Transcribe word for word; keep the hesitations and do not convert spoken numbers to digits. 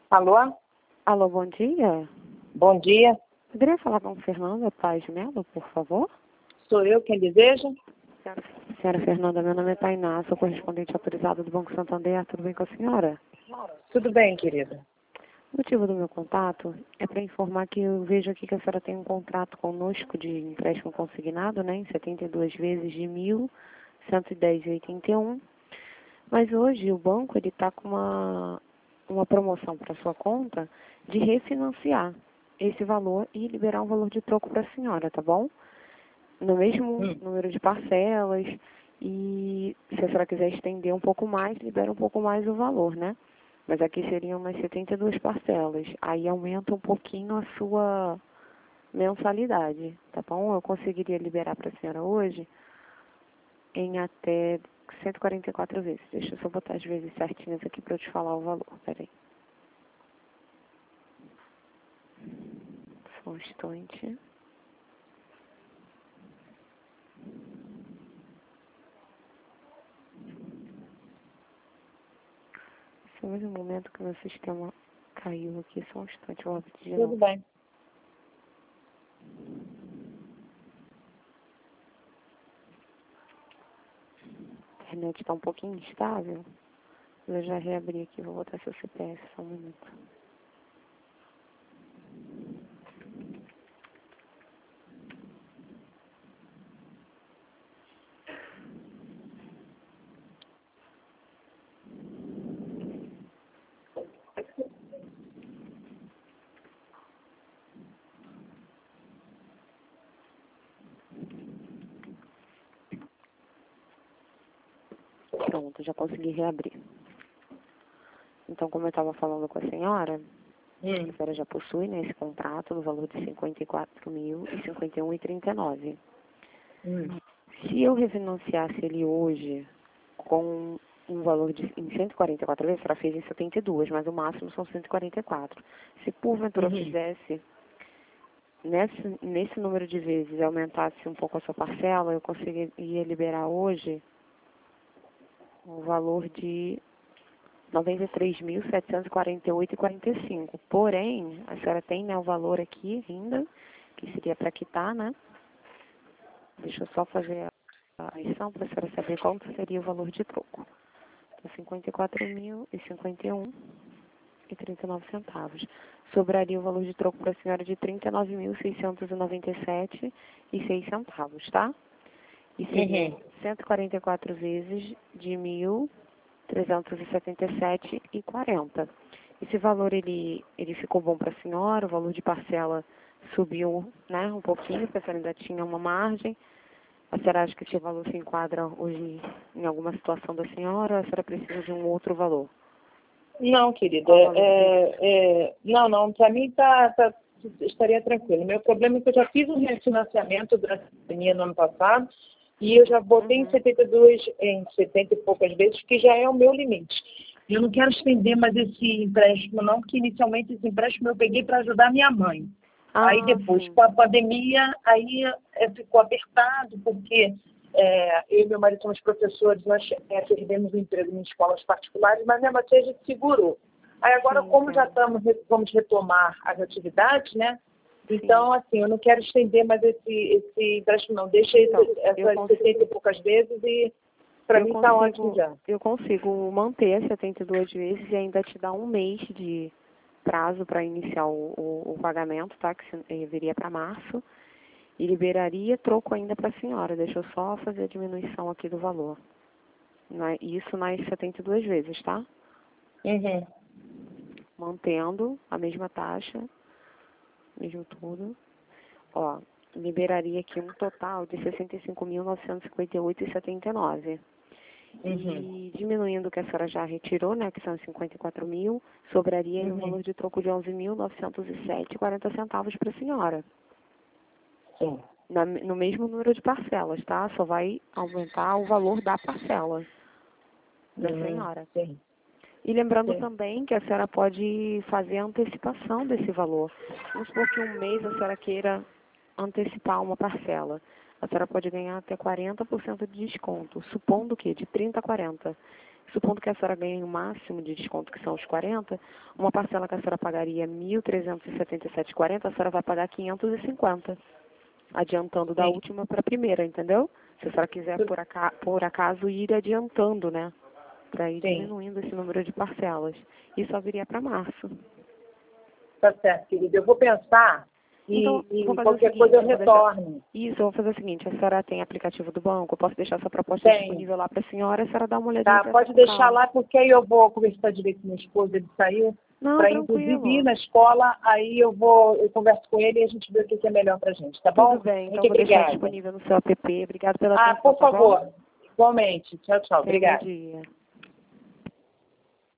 Alô? Alô, bom dia. Bom dia. Poderia falar com Fernanda Paz Melo, por favor? Sou eu quem deseja? Senhora, senhora Fernanda, meu nome é Tainá, sou correspondente autorizada do Banco Santander. Tudo bem com a senhora? Tudo bem, querida. O motivo do meu contato é para informar que eu vejo aqui que a senhora tem um contrato conosco de empréstimo consignado, né, em setenta e duas vezes de mil cento e dez vírgula oitenta e um. Mas hoje o banco ele está com uma, uma promoção para sua conta de refinanciar esse valor e liberar um valor de troco para a senhora, tá bom? No mesmo Hum. número de parcelas, e se a senhora quiser estender um pouco mais, libera um pouco mais o valor, né? Mas aqui seriam umas setenta e duas parcelas. Aí aumenta um pouquinho a sua mensalidade, tá bom? Eu conseguiria liberar para a senhora hoje em até cento e quarenta e quatro vezes. Deixa eu só botar as vezes certinhas aqui para eu te falar o valor. Peraí. Só um instante. Esse é o mesmo momento que o meu sistema caiu aqui. Só um instante, eu vou abrir de novo. Tudo bem. A internet está um pouquinho instável. Eu já reabri aqui, vou botar seu C P F, só um minuto. Pronto, já consegui reabrir. Então, como eu estava falando com a senhora, Hum. a senhora já possui, né, esse contrato no valor de cinquenta e quatro mil e cinquenta e um reais e trinta e nove centavos. Hum. Se eu refinanciasse ele hoje com um valor de em cento e quarenta e quatro vezes, ela fez em setenta e duas, mas o máximo são cento e quarenta e quatro. Se porventura eu Uhum. fizesse nesse, nesse número de vezes, aumentasse um pouco a sua parcela, eu conseguiria liberar hoje o valor de noventa e três mil setecentos e quarenta e oito reais e quarenta e cinco centavos. Porém, a senhora tem, né, o valor aqui ainda, que seria para quitar, né? Deixa eu só fazer a lição para a senhora saber quanto seria o valor de troco. Então, cinquenta e quatro mil e cinquenta e um reais e trinta e nove centavos. Sobraria o valor de troco para a senhora de trinta e nove mil seiscentos e noventa e sete reais e seis centavos, tá? E seria Uhum. cento e quarenta e quatro vezes de mil trezentos e setenta e sete reais e quarenta centavos. Esse valor, ele, ele ficou bom para a senhora, o valor de parcela subiu, né, um pouquinho, porque a senhora ainda tinha uma margem. A senhora acha que esse valor se enquadra hoje em alguma situação da senhora, ou a senhora precisa de um outro valor? Não, querida. Qual o valor É, desse? é, não, não. Para mim tá, tá, estaria tranquilo. Meu problema é que eu já fiz um refinanciamento durante a pandemia no ano passado e eu já botei em Uhum. setenta e duas, em setenta e poucas vezes, que já é o meu limite. Eu não quero estender mais esse empréstimo, não, porque inicialmente esse empréstimo eu peguei para ajudar minha mãe. Aí Ah, depois, sim. com a pandemia, aí é, ficou apertado, porque é, eu e meu marido somos professores, nós é, perdemos o emprego em escolas particulares, mas mesmo assim a gente segurou. Aí agora, Sim, como já entendo. estamos, vamos retomar as atividades, né? Sim. Então, assim, eu não quero estender mais esse, esse empréstimo, não. Deixa Então, esse, eu essas consigo, setenta e poucas vezes e para eu mim está ótimo consigo, já. eu consigo manter as setenta e duas vezes e ainda te dar um mês de prazo para iniciar o, o, o pagamento, tá? Que se- eh, viria para março. E liberaria troco ainda para a senhora. Deixa eu só fazer a diminuição aqui do valor. Na- Isso nas setenta e duas vezes, tá? Uhum. Mantendo a mesma taxa, mesmo tudo. Ó, liberaria aqui um total de sessenta e cinco mil novecentos e cinquenta e oito reais e setenta e nove centavos. Uhum. E diminuindo o que a senhora já retirou, né, que são cinquenta e quatro mil, sobraria aí um Uhum. valor de troco de onze mil novecentos e sete reais e quarenta centavos para a senhora. Sim. Na- no mesmo número de parcelas, tá? Só vai aumentar o valor da parcela da Uhum. senhora. Sim. E lembrando Sim. também que a senhora pode fazer a antecipação desse valor. Vamos supor que um mês a senhora queira antecipar uma parcela. A senhora pode ganhar até quarenta por cento de desconto, supondo que de trinta a quarenta. Supondo que a senhora ganhe o máximo de desconto, que são os quarenta, uma parcela que a senhora pagaria mil trezentos e setenta e sete reais e quarenta centavos, a senhora vai pagar quinhentos e cinquenta, adiantando da Sim. última para a primeira, entendeu? Se a senhora quiser, por, aca por acaso, ir adiantando, né? Para ir Sim. diminuindo esse número de parcelas. Isso só viria para março. Tá certo, querida. Eu vou pensar e, Então, e vou fazer qualquer o seguinte, coisa eu eu vou retorno. deixar... Isso, eu vou fazer o seguinte, a senhora tem aplicativo do banco, eu posso deixar essa proposta Tem. disponível lá para a senhora, a senhora dá uma olhadinha. Tá, pode deixar lá, porque aí eu vou conversar direito com meu esposo, ele saiu, para inclusive ir na escola, aí eu vou, eu converso com ele e a gente vê o que é melhor pra gente, tá bom? Tudo bem, então Muito vou deixar obrigada. disponível no seu app. Obrigada pela Ah, atenção, por tá bom? favor, igualmente. Tchau, tchau. Tenha um bom Obrigada. dia.